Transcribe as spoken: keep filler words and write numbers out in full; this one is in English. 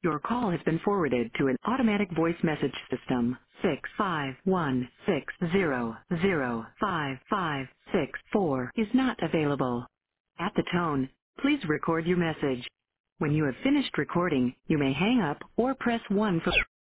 Your call has been forwarded to an automatic voice message system. Six five one six zero zero five five six four is not available. At the tone, please record your message. When you have finished recording, you may hang up or press one for